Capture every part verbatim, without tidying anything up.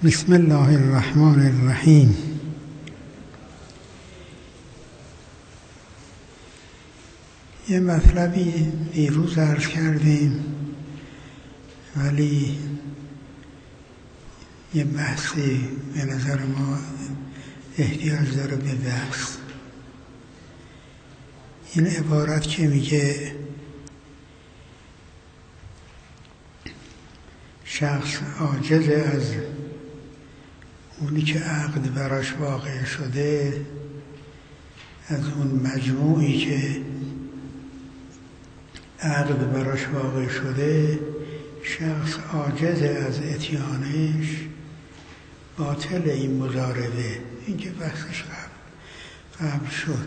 بسم الله الرحمن الرحیم. یه مطلبی دیروز عرض کردیم ولی یه بحثی به نظر ما احتیاج داره به بحث. این عبارت که میگه شخص عاجز از اونی که عقد براش واقع شده، از اون مجموعی که عقد براش واقع شده، شخص عاجز از اتیانش، باطل این مضاربه. این که بحثش قبل قبل شد.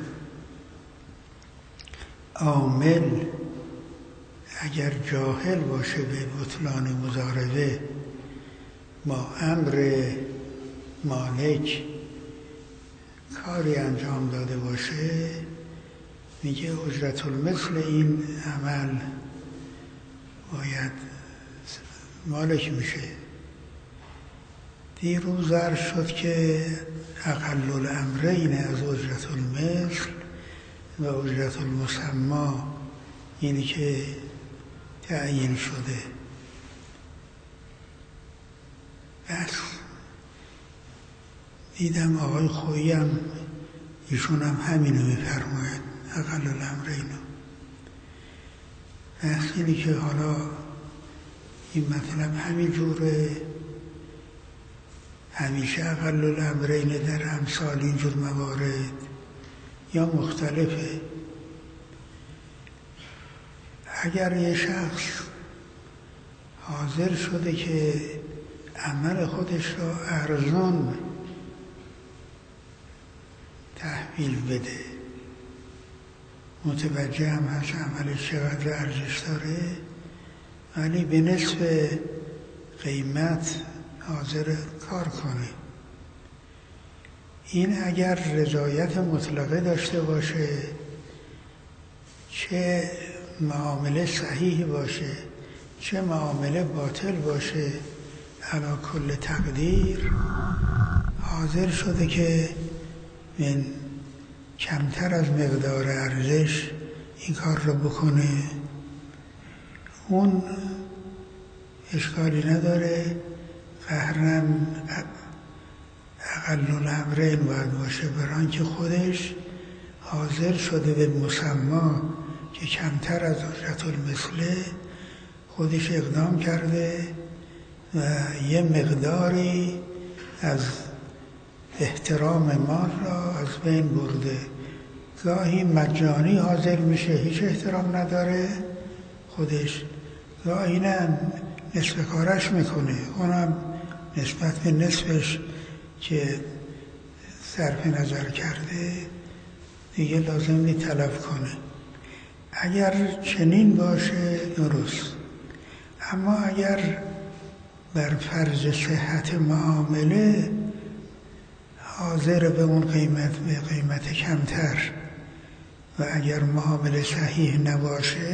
عامل اگر جاهل باشه به بطلان مضاربه، با امر مالک کاری انجام داده باشه، میگه اجرت المثل این عمل باید مالک میشه. دیروز عرض شد که اقل الامرین از اجرت المثل و اجرت المسمى، اینی که تعیین شده. بس دیدم آقای خویی هم ایشون هم همینو میفرماید، اقل الامرینو. بس اینی که حالا این مطلب همین جوره، همیشه اقل الامرین در امثال اینجور موارد یا مختلفه. اگر یه شخص حاضر شده که عمل خودش را ارزان تحویل بده، متوجه هم هست عملش چقدر ارزش داره، ولی به نصف قیمت حاضر کار کنه، این اگر رضایت مطلقه داشته باشه، چه معامله صحیح باشه چه معامله باطل باشه، علی کل تقدیر حاضر شده که من کمتر از مقدار ارزش این کار رو بکنه، اون اشکالی نداره. قهراً اقل الامرین باید باشه، برای که خودش حاضر شده به مسما که کمتر از اجرت المثله، خودش اقدام کرده و یه مقداری از احترام مال را از بین برده. گاهی مجانی حاضر میشه، هیچ احترام نداره خودش، گاهی نه نصف کارش میکنه، اونم نسبت به نصفش که صرف نظر کرده دیگه لازم نیست تلف کنه. اگر چنین باشه درست، اما اگر بر فرض صحت معامله حاضر به اون قیمت به قیمت کمتر و اگر معامله صحیح نباشه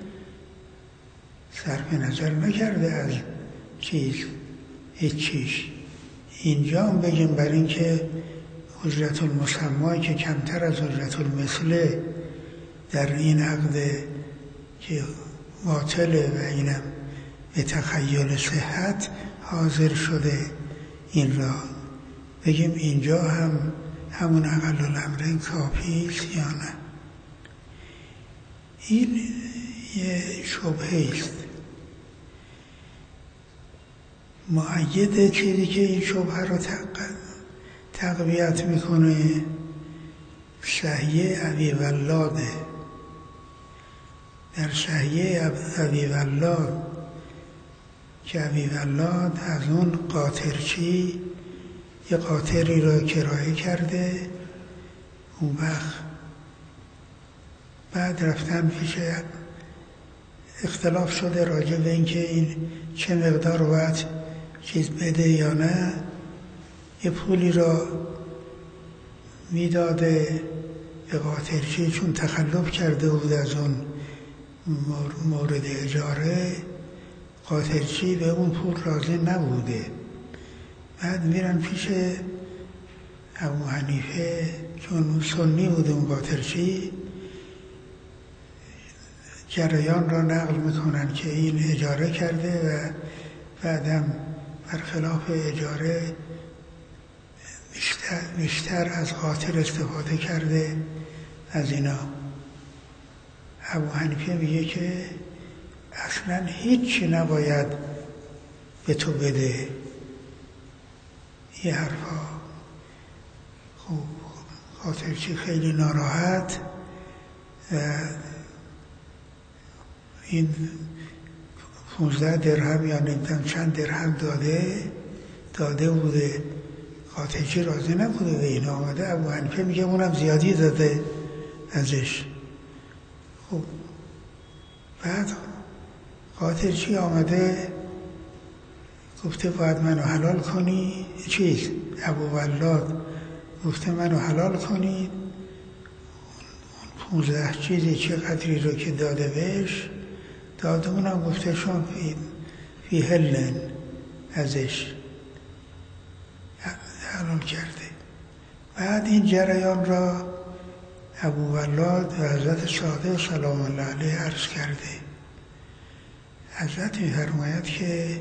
صرف نظر نکرده از چیز هیچ چیز، اینجا هم بگیم بر این که اجرت المسمى که کمتر از اجرت المثله در این عقد که باطله و اینم به تخیل صحت حاضر شده، این را بگیم اینجا هم همون اقل الامرین کافیست یا نه. این یه شبهه است. مؤید چیزی که این شبهه را تقویت میکنه صحیح ابی ولاده. در صحیح ابی ولاد که ابی ولاد از اون قاطرچی یه قاطری را کرایه کرده، اون وقت بعد رفتن پیش اختلاف شده راجع به این که این چه مقدار باید چیز بده یا نه، یه پولی را میداده به قاطرچی چون تخلف کرده بود از اون مورد اجاره، قاطرچی به اون پول راضی نبوده بعد میرن پیش ابو حنیفه، چون سنی بود اون باطرچی، جریان را نقل میکنن که این اجاره کرده و بعدم برخلاف اجاره بیشتر, بیشتر از قاطر استفاده کرده از اینا. ابو حنیفه میگه که اصلا هیچی نباید به تو بده. یه حرفا. خب قاطرچی خیلی ناراحت و این پونزده درهم یا نمیدونم چند درهم داده داده بوده. قاطرچی راضی نبوده به این آمده. ابو حنیفه میگه اونم زیادی داده ازش. خب بعد قاطرچی آمده گفته باید منو حلال کنی. چیز ابو ولاد گفته منو حلال کنید. اون پونزده چیزی چه قدری رو که داده بهش داده، اونم گفته شون فی, فی هلن ازش حلال کرده. بعد این جریان را ابو ولاد و حضرت صادق سلام الله علیه عرض کرده. حضرت می‌فرماید که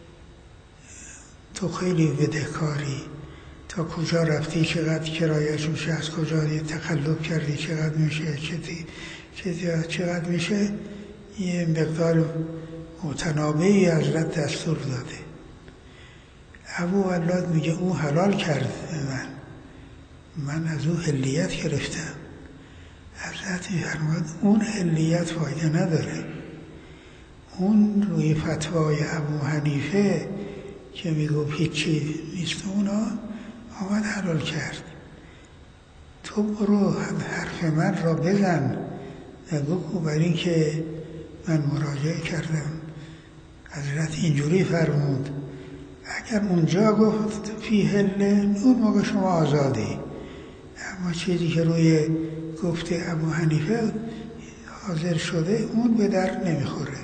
تو خیلی بدهکاری، تا کجا رفتی، چقدر کرایه‌اش میشه، از کجا تقلب کردی، چقدر میشه، چقدر چقدر میشه. یه مقدار متنابعی حضرت دستور داده. ابو ولاد میگه او حلال کرد من من از او حلیت گرفتم. حضرت می‌فرماید اون حلیت فایده نداره. اون روی فتوای ابو حنیفه که میگو هیچی نیست اونا آمد حلال کرد. تو برو حرف من را بزن و بگو بر این که من مراجعه کردم حضرت اینجوری فرمود. اگر اونجا گفت فی هلن اون موقع شما آزادی، اما چیزی که روی گفته ابو حنیفه حاضر شده اون به در نمیخوره.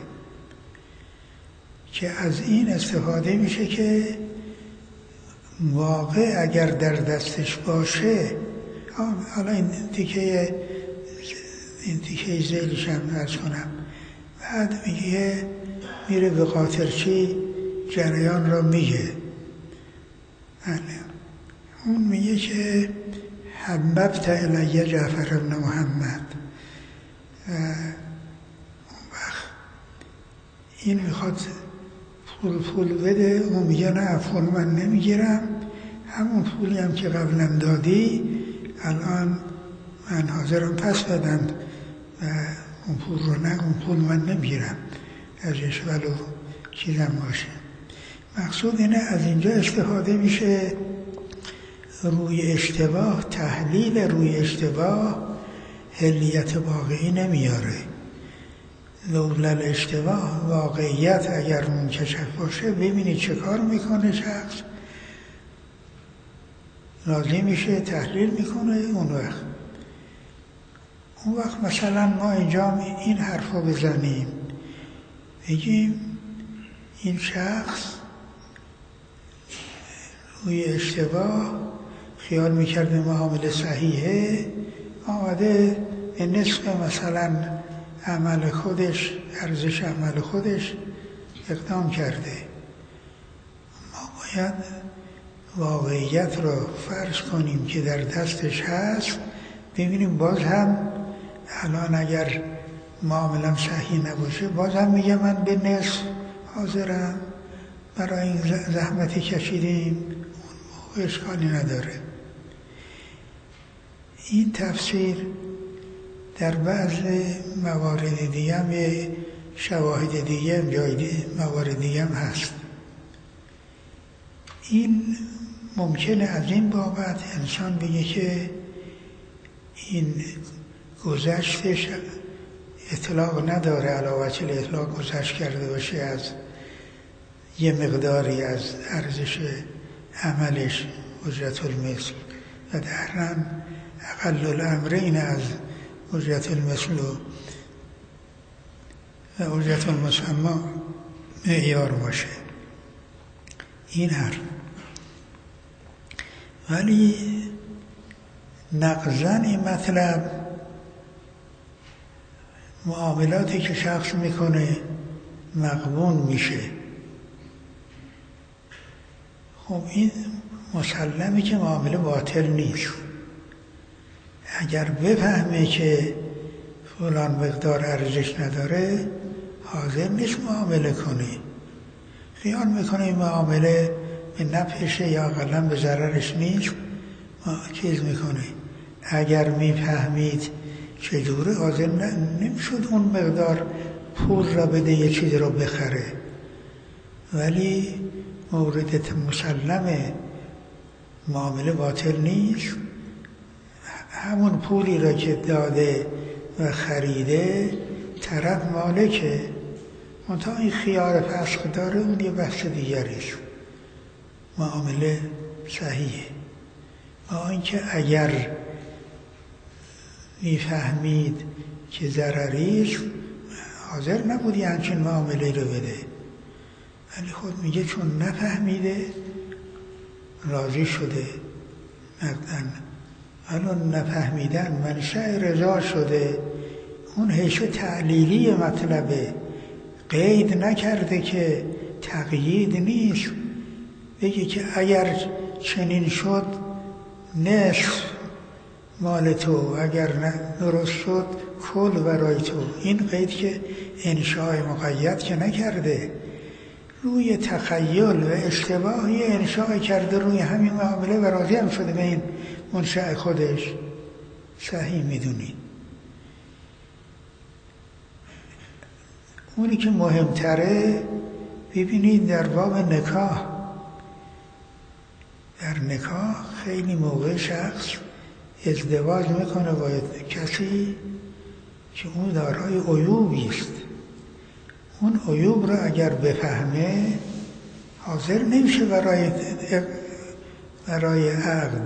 که از این استفاده میشه که واقع اگر در دستش باشه. حالا این تیکه این تیکه ذیلش هم ارز کنم. بعد میگه میره به قاطرچی جریان را میگه. اون میگه که حببت الی جعفر بن محمد. اون وقت این میخواد پول پول بده، اون میگه نه پول من نمیگیرم، همون پولی هم که قبلا دادی الان من حاضرم پس بدم و اون پول رو نه، اون پول من نمیگیرم ازش ولو چیزم باشه. مقصود اینه از اینجا استفاده میشه روی اشتباه، تحلیل روی اشتباه حلیت واقعی نمیاره. لولا اشتباه واقعیت اگر منکشف باشه ببینی چه کار میکنه شخص، راضی میشه تحلیل میکنه. اون وقت اون وقت مثلا ما اینجا این حرف رو بزنیم بگیم این شخص روی اشتباه خیال میکرده معامله صحیحه، آمده به نصف مثلا عمل خودش، ارزش عمل خودش اقدام کرده. ما باید واقعیت را فرض کنیم که در دستش هست، ببینیم باز هم الان اگر معاملم صحیح نباشه باز هم میگه من به نصف حاضرم، برای این زحمتی کشیدیم، اون اشکالی نداره. این تفسیر در بعض موارد دیگه هم یه شواهد دیگه هم جای موارد دیگه هم هست. این ممکنه از این بابت انسان بگه که این گذشتش اطلاق نداره، علاوه بر اطلاق گذشت کرده باشه از یه مقداری از ارزش عملش اجرت المثل و درن اقل الامرین از اجرت المثل و اجرت المسمى معیار باشه. این حرف ولی نقضاً این مطلب معاملاتی که شخص میکنه مغبون میشه. خب این مسلمه که معامله باطل نیست. اگر بفهمه که فلان مقدار ارزش نداره حاضر نیست معامله کنه، خیال میکنه این معامله به نفعشه یا اقلا به ضررش نیست، ما چیز میکنه. اگر میفهمید چجوره حاضر نمیشد اون مقدار پول را بده یه چیز را بخره. ولی مورد مسلمه معامله باطل نیست، همون پولی را که داده و خریده طرف مالکه، منتها این خیار فسخ داره، اون یه بحث دیگریش. معامله صحیحه. با اینکه اگر میفهمید که ضرریش حاضر نبودی همچین معامله رو بده، ولی خود میگه چون نفهمیده راضی شده نقدن. الان نفهمیدن منشأ رضا شده، اون حیث تعلیلی مطلبه، قید نکرده که تقیید نیست، بگه که اگر چنین شد نصف مال تو، اگر نه درست شد کل برای تو. این قید که انشاء مقید که نکرده، روی تخیل و اشتباهی انشاء کرده روی همین معامله و راضی هم شده به این منشأ خودش. صحیح میدونی. اونی که مهمتره ببینید در باب نکاح، در نکاح خیلی موقع شخص ازدواج میکنه با کسی که اون دارای عیوبی است. اون عیوب را اگر بفهمه حاضر نمیشه برای برای عقد.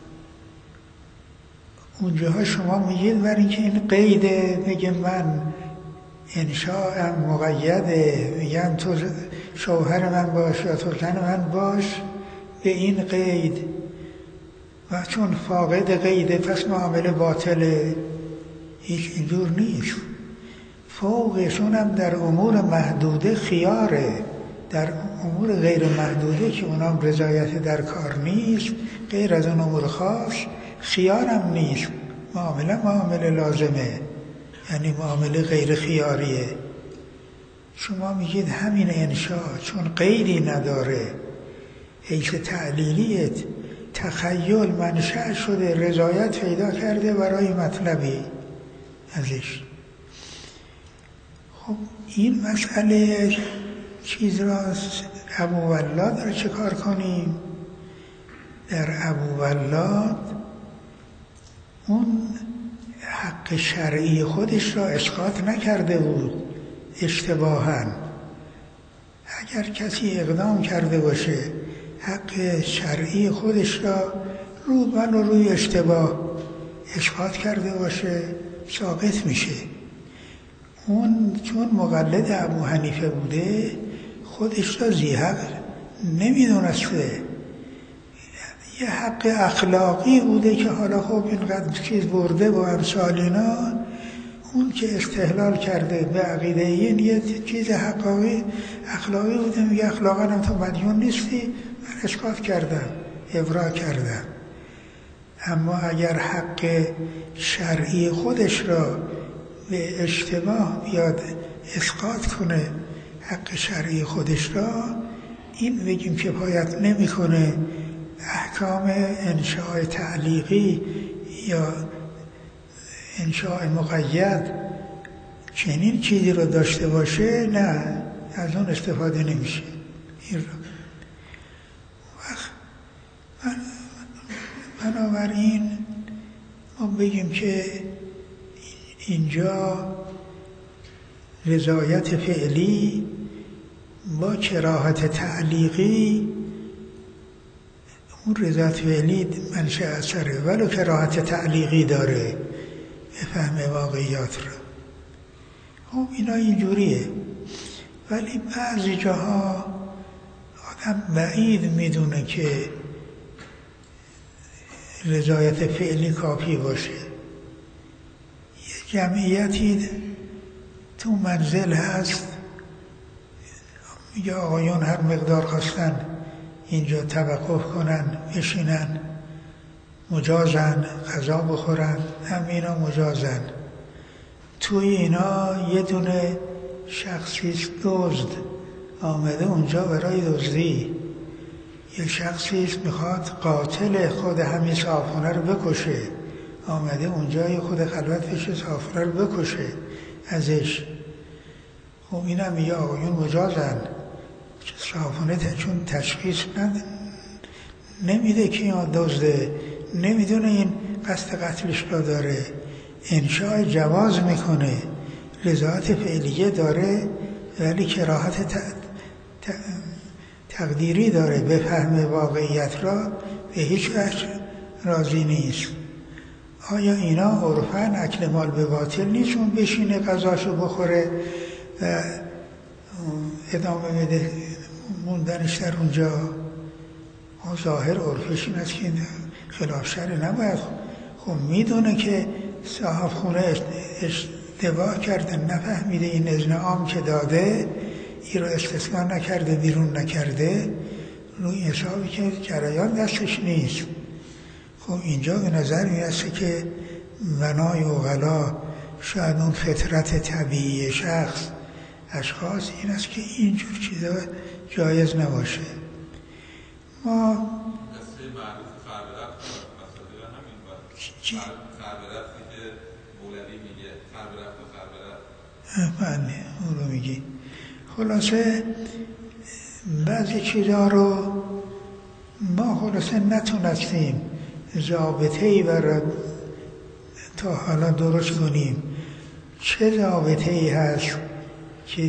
اونجاها شما میگید برای اینکه این قیده، میگه من انشاءم مقیده، میگم تو شوهر من باش یا تو زن من باش به این قید، و چون فاقد قیده پس معامله باطله. هیچ اینجور نیست. فوقشون هم در امور محدوده خیاره، در امور غیر محدوده که اونام رضایت در کار نیست، غیر از اون امور خاص خیارم نیست. معامله معامله لازمه، یعنی معامله غیر خیاریه. شما میگید همین انشاء چون قیدی نداره، حیث تعلیلیت تخیل منشأ شده، رضایت پیدا کرده برای مطلبی ازش. خب این مسئله چیز را ابوولاد را چه کار کنیم؟ در ابوولاد اون حق شرعی خودش را اسقاط نکرده بود اشتباهاً. اگر کسی اقدام کرده باشه حق شرعی خودش را رو بل و روی اشتباه اسقاط کرده باشه ساقط میشه. اون چون مقلد ابو حنیفه بوده خودش را ذی حق نمیدونسته، یه حق اخلاقی بوده که حالا خب اینقدر چیز برده با امثال اینا، اون که استحلال کرده به عقیده این یه چیز حقاقی اخلاقی بوده، میگه اخلاقا هم تو مدیون نیستی، من اسقاط کردم، ابرا کردم. اما اگر حق شرعی خودش را به اشتباه بیاد اسقاط کنه، حق شرعی خودش را، این بگیم کفایت نمیکنه. احکام انشاء تعلیقی یا انشاء مقید چنین چیزی رو داشته باشه، نه، از اون استفاده نمیشه. این رو بنابراین ما بگیم که اینجا رضایت فعلی با کراهت تعلیقی، اون رضایت فعلی منشأ اثره ولو کراهت تعلیقی داره به فهم واقعیات رو. خب اینا اینجوریه. ولی بعضی جاها آدم بعید میدونه که رضایت فعلی کافی باشه. یه جمعیتی تو منزل هست، میگه آقایون هر مقدار خواستن اینجا توقف کنن بشینن مجازن، غذا بخورن، هم اینا مجازن. توی اینا یه دونه شخصیست دزد آمده اونجا برای دزدی، یه شخصیست میخواد قاتل خود همین صاحبخونه رو بکشه، آمده اونجا یه خود خلوت بشه صاحبخونه رو بکشه ازش. خب اینم یه آقایون مجازن، صاحبخونه چون تشخیص نمیده که این دزده، نمیدونه این قصد قتلش را داره، انشاء جواز میکنه، رضایت فعلیه داره ولی کراهت ت... ت... تقدیری داره، به فهم واقعیت را به هیچ وجه راضی نیست. آیا اینا عرفاً اکل مال به باطل نیست؟ اون بشینه غذاشو بخوره و ادامه بده موندنش در اونجا؟ ظاهر عرفش این است که خلاف شرع نباید. خب میدونه که صاحب خونه اشتباه کرده، نفهمیده این اذن عام که داده این رو استثناء نکرده، بیرون نکرده، روی حسابی که جریان دستش نیست. خب اینجا به نظر میرسه که بنای عقلا، شاید اون فطرت طبیعی شخص اشخاص این است که اینجور چیزا جایز نباشه. ما مثل معروف خربرت مسئله همین باید خربرتی که مولوی میگه خربرت و خربرت بله اون رو میگی. خلاصه بعضی چیزا رو ما خلاصه نتونستیم ضابطه‌ای برای تا حالا درست کنیم. چه ضابطه‌ای هست که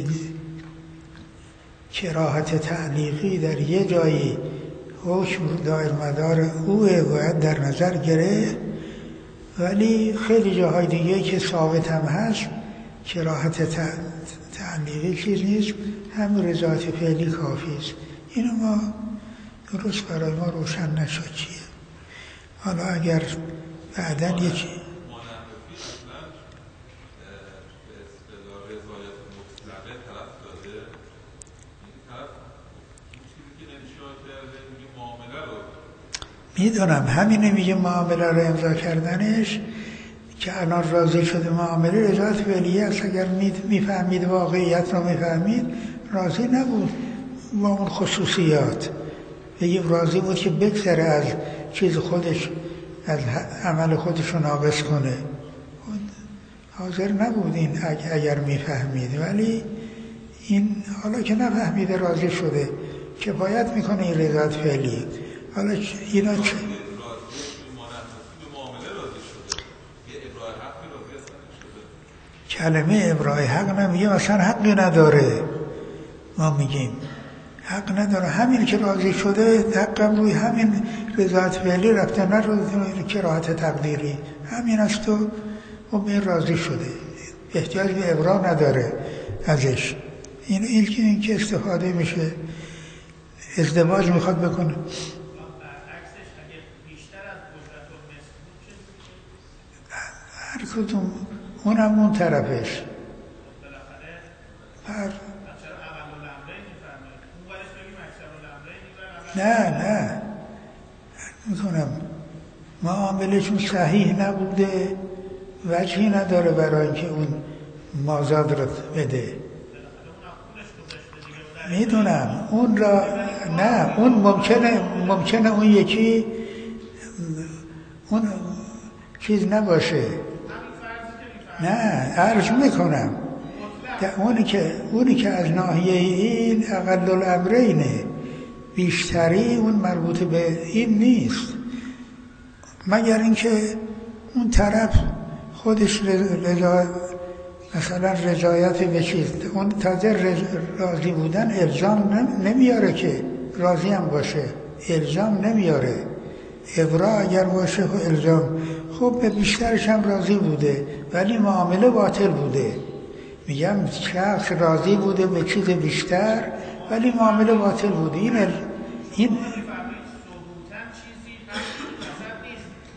کراهت تعلیقی در یه جایی حکم دایر مدار اوه باید در نظر گرفت، ولی خیلی جاهای دیگه که ثابت هم هست کراهت تعلیقی چیز نیست، هم رضایت فعلی کافی است. اینو ما درست برای ما روشن نشد چیه. حالا اگر بعداً یکی میدونم همینه، میگه معامله رو امضا کردنش که الان راضی شده معامله رضایت فعلیه است. اگر میفهمید واقعیت رو میفهمید راضی نبود با اون خصوصیات، بگیم راضی بود که بگذره از چیز خودش، از عمل خودش رو ناقص کنه، حاضر نبود این اگر میفهمید. ولی این حالا که نفهمیده راضی شده کفایت میکنه این رضایت فعلی. حالا اینا چه؟ کلمه ابراء حق نمیگه مثلا حقی نداره، ما میگیم حق نداره، همین که راضی شده حقم روی همین رضایت فعلی رفته، نه روی کراهت تقدیری، همین است و این راضی شده، احتیاج به ابراء نداره ازش. این این که استفاده میشه، ازدواج میخواد بکنه هر کدوم، اونم اون طرفش هر نه نه میکنم معاملشون صحیح نبوده، وجهی نداره برای اینکه اون مازاد رو بده. میدونم اون را نه، اون ممکنه ممکنه اون یکی اون چیز نباشه. نه عرض میکنم اونی که اونی که از ناحیه این اقل الامرینه، بیشتری اون مربوط به این نیست، مگر اینکه اون طرف خودش رضا مثلا رضایت به چیز، اون تازه راضی بودن الزام نمیاره که راضی هم باشه، الزام نمیاره. ابراء اگر باشه خب الزام، خب به بیشترش هم راضی بوده ولی معامله باطل بوده. میگم شخص راضی بوده به چیز بیشتر ولی معامله باطل بوده. این ال... این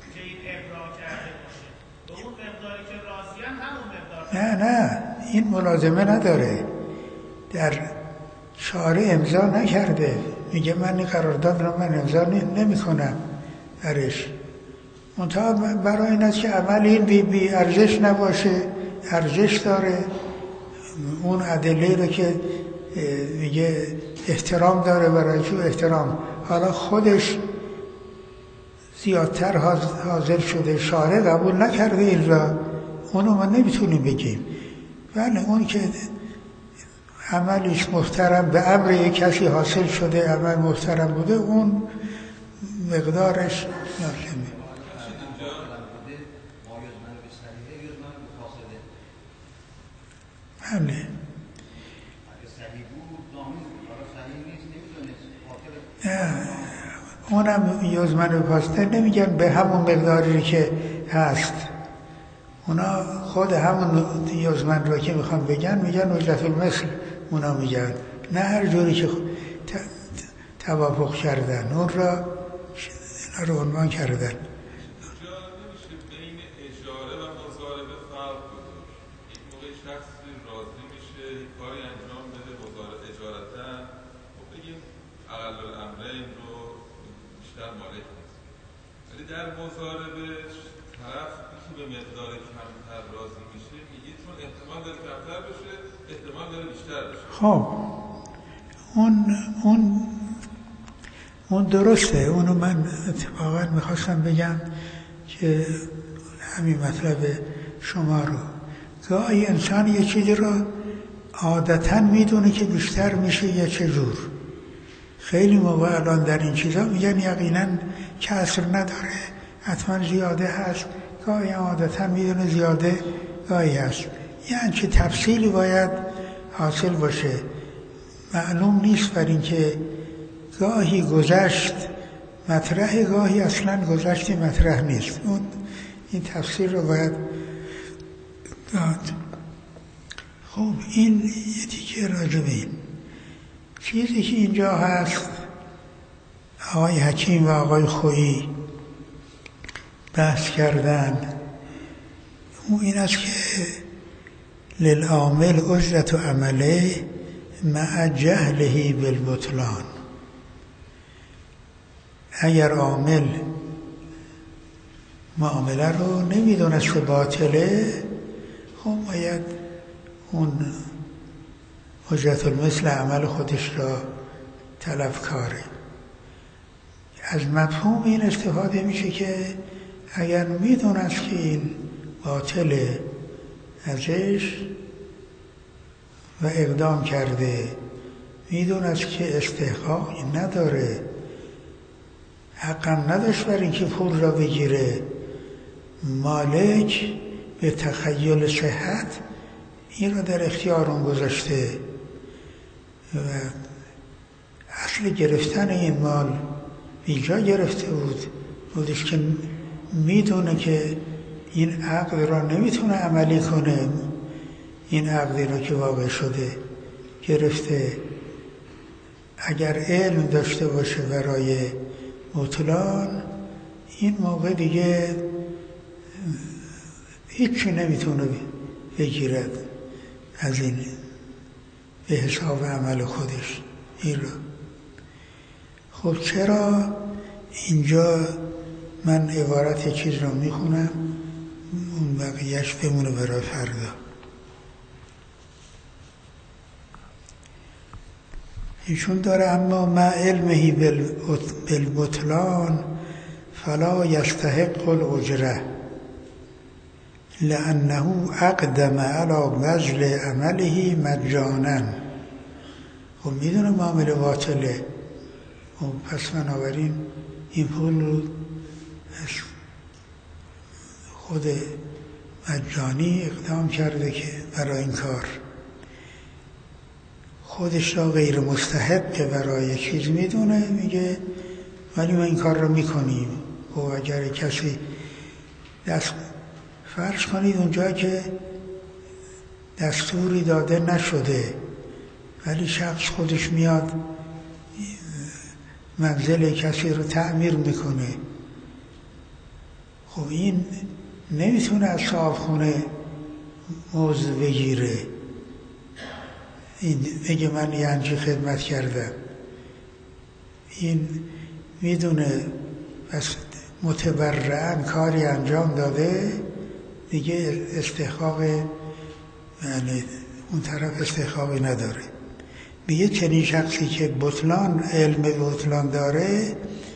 نه نه این ملازمه نداره، در شارع امضا نکرده، میگه من این قرارداد رو من امضا نمی کنم درش، منتها برای این است که عمل این بی, بی ارزش نباشه، ارزش داره. اون ادله رو که میگه احترام داره برای چون احترام، حالا خودش زیادتر حاضر شده، شارع قبول نکرده این را، اونو ما نمیتونیم بگیم. ولی اون که عملیش محترم به امر یک کسی حاصل شده، عمل محترم بوده، اون مقدارش لازمه. همه اونم یزمن به پاسته نمیگن به همون مقداری که هست، اونا خود همون یزمن رو که میخوان بگن میگن اجرت المثل، اونا میگن نه هر جوری که توافق کردن اون را اینا رو عنوان کردن. در مضاربه طرف که به مقدار کمتر راضی میشه میگه چون احتمال داره کمتر بشه، احتمال داره بیشتر بشه. خب اون اون اون درسته، اونو من اتفاقا میخواستم بگم که همین مطلب شما رو، گاهی انسان یه چیزی رو عادتا میدونه که بیشتر میشه یا چجور. خیلی موقع الان در این چیزا میگن یقینا کسر نداره، حتما زیاده هست، گاهی عادتا میدونه زیاده گاهی هست، یعنی چه تفصیلی باید حاصل باشه معلوم نیست، بر این که گاهی گذشت مطرح، گاهی اصلا گذشت مطرح نیست. اون این تفسیر رو باید داد. خب این یه دیگه راجبه این چیزی که اینجا هست، آقای حکیم و آقای خویی بحث کردن، اون این است که للعامل اجرت عمله مع جهله بالبطلان. اگر عامل معامله رو نمیدونست که باطله، خب باید اون اجرت المثل عمل خودش را طلب کاره. از مفهوم این استفاده میشه که اگر میدونست که این باطله ازش و اقدام کرده، میدونست که استحقاقی نداره، حقم نداشت بر اینکه پول را بگیره، مالک به تخیل صحت این را در اختیار اون گذاشته و اصل گرفتن این مال بیجا گرفته بود، بودش که میدونه که این عقد را نمیتونه عملی کنه، این عقدی را که واقع شده گرفته. اگر علم داشته باشه برای بطلان، این موقع دیگه هیچی نمیتونه بگیرد از این به حساب عمل خودش این رو. خب چرا اینجا من عبارت چیز رو میخونم، اون بقیهش بمونه برای فردا. ایشون داره اما مع علمه بالبطلان فلا یستحق الاجره لانه اقدم علی بذل عمله مجانا. خب میدونه معامله باطله، خب پس بنابراین این پول رو خود مجانی اقدام کرده که برای این کار خودش را غیر مستحق برای چیز میدونه، میگه ولی ما این کار رو میکنیم. و اگر کسی دست فرض کنید اونجا که دستوری داده نشده ولی شخص خودش میاد منزل کسی رو تعمیر میکنه، خب این نمیتونه از صاحب خونه موضوع بگیره، این بگه من یعنی خدمت کردم، این میدونه بس متبرعاً کاری انجام داده، دیگه استحقاق، یعنی اون طرف استحقاقی نداره. میگه چنین شخصی که بطلان علم بطلان داره،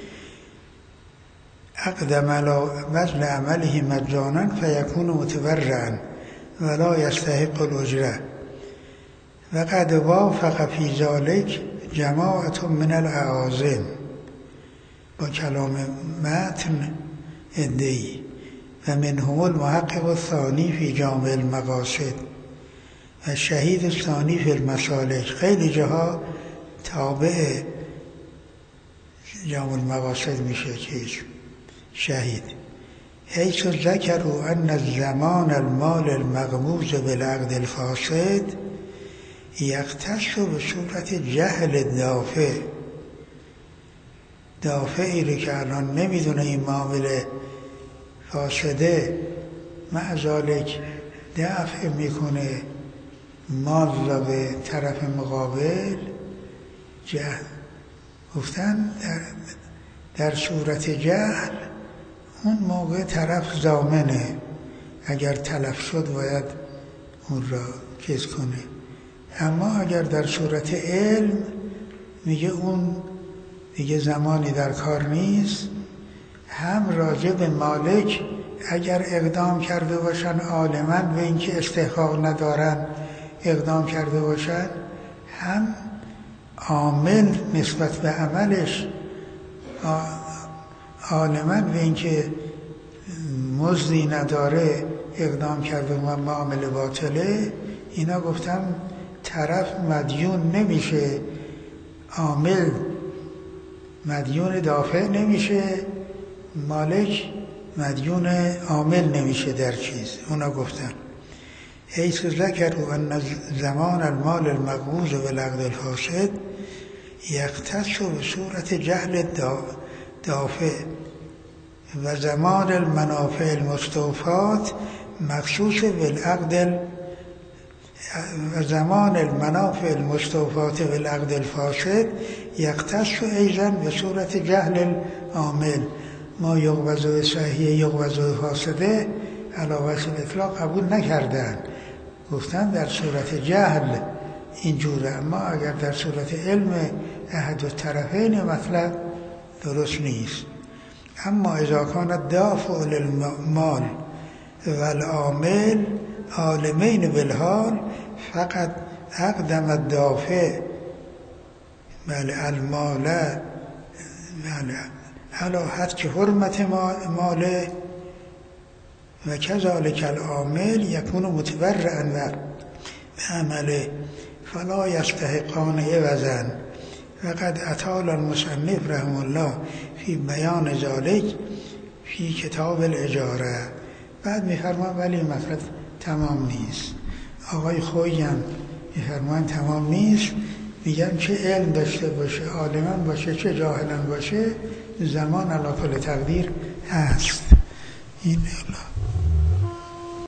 اقدم علی بذل عمله مجانا فیکون متبرعا ولا یستحق الاجره و قد وافق فی ذلک جماعت من الاعاظم، با کلام متن ادعی و منهم المحقق الثانی فی جامع المقاصد و شهید الثانی فی المسالک. خیلی جاها تابع جامع المقاصد میشه چیز شهید. حیث ذکروا ان الزمان المال المغموز بالعقد الفاسد یختص به صورت جهل دافع. دافعی رو که الان نمیدونه این معامله فاسده، مع ذالک دفع میکنه مال را به طرف مقابل. جهل گفتن در, در صورت جهل اون موقع طرف ضامنه، اگر تلف شد باید اون را چیز کنه. اما اگر در صورت علم میگه اون دیگه زمانی در کار نیست. هم راجع به مالک اگر اقدام کرده باشن عالماً به اینکه استحقاق ندارن اقدام کرده باشن، هم عامل نسبت به عملش عالماً به اینکه مزدی نداره اقدام کرده و معامله باطله. اینا گفتم طرف مدیون نمیشه، عامل مدیون دافع نمیشه، مالک مدیون عامل نمیشه در چیز. اونا گفتن حیث ذکروا ان زمان المال المغموز بالعقد الفاسد یختص به صورت جهل دافع و زمان المنافع المستوفات مخصوص بالعقد و زمان المنافع المستوفات بالعقد الفاسد یختص ایضا به صورت جهل العامل. ما یغوض صحیح یغوض فاسده علی وجه الاطلاق قبول نکردن، گفتن در صورت جهل اینجوره، اما اگر در صورت علم احد الطرفین مطلب درست نیست. اما اذا کان دافع للمال والعامل عالمین بالحال فقط اقدم الدافع بله المال بله علی حد حرمت ماله و کذالک العامل یکون متبرعا و عمله فلا یستحقان عوضا. و قد اطال المصنف رحمه الله فی بیان ذلک فی کتاب الاجاره. بعد میفرمان ولی مطلب تمام نیست. آقای خویی هم میفرمان تمام نیست، میگن چه علم داشته باشه، عالما باشه، چه جاهلا باشه، زمان علی کل تقدیر هست. این الله.